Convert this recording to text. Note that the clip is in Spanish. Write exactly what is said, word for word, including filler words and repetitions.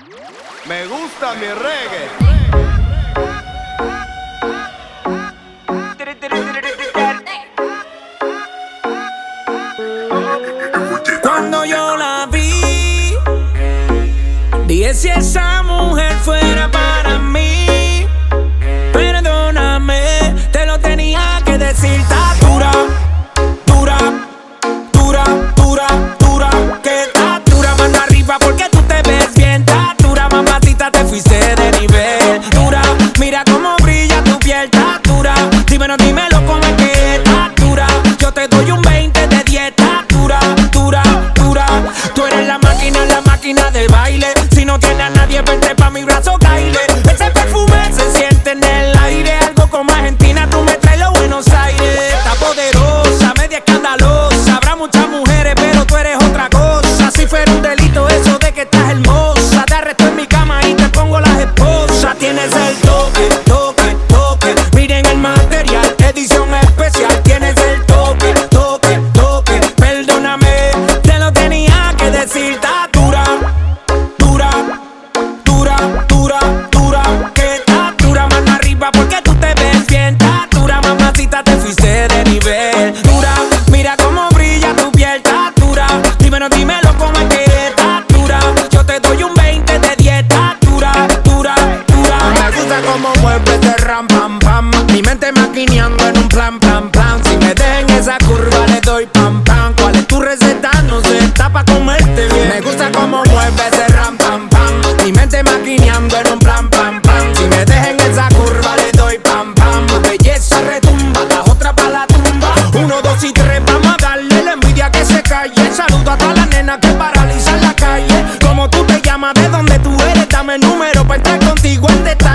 Me gusta mi reggae. Cuando yo la vi, dije si esa mujer fuera para mí. Perdóname, te lo tenía que decir. Está dura, dura, dura, dura, dura. Que está dura, mano arriba porque tú te ves bien. Está dura, mamacita, te fuiste de nivel. Dura, mira cómo brilla tu piel. Está dura, dímelo, dímelo cómo es que está dura. Yo te doy un veinte de dieta. Dura, dura, dura. Tú eres la máquina, la máquina del baile. Si no tienes a nadie, vente pa' mi brazo, caile. Ese perfume se siente en el aire. Algo como Argentina, tú me traes los Buenos Aires. Está poderosa, media escandalosa. Habrá muchas mujeres, pero tú eres otra cosa. Si fuera un delito eso de que estás hermosa, te arresto en mi cama y te pongo las esposas. Tienes el toque, toque, toque. Miren el material, edición especial. Tienes el toque, toque, toque. Perdóname, te lo tenía que decir. Está dura, dura, dura, dura, dura. Que está dura, mano arriba porque tú te ves bien. Está dura, mamacita, te fuiste de nivel. Dura, mira cómo brilla tu piel. Está dura, dímelo, dímelo cómo es que está dura. Yo te doy un veinte de dieta. Dura, dura, dura. Me gusta cómo mueves ese ram, pam, pam. Mi mente maquineando en un plan, plan, plan. Si me dejen esa curva le doy pam, pam. ¿Cuál es tu receta? No sé, está pa' comerte bien. Me gusta cómo mueves ese ram, pam, pam. Mi mente maquineando en un plan, pam, pam. Si me dejen esa curva le doy pam, pam. Belleza retumba, la otra pa' la tumba. Uno, dos y tres, vamos a darle la envidia que se calle. Saludo a todas las nenas que paralizan la calle. Como tú te llamas, de dónde tú eres, dame el número pa' entrar contigo en detalle.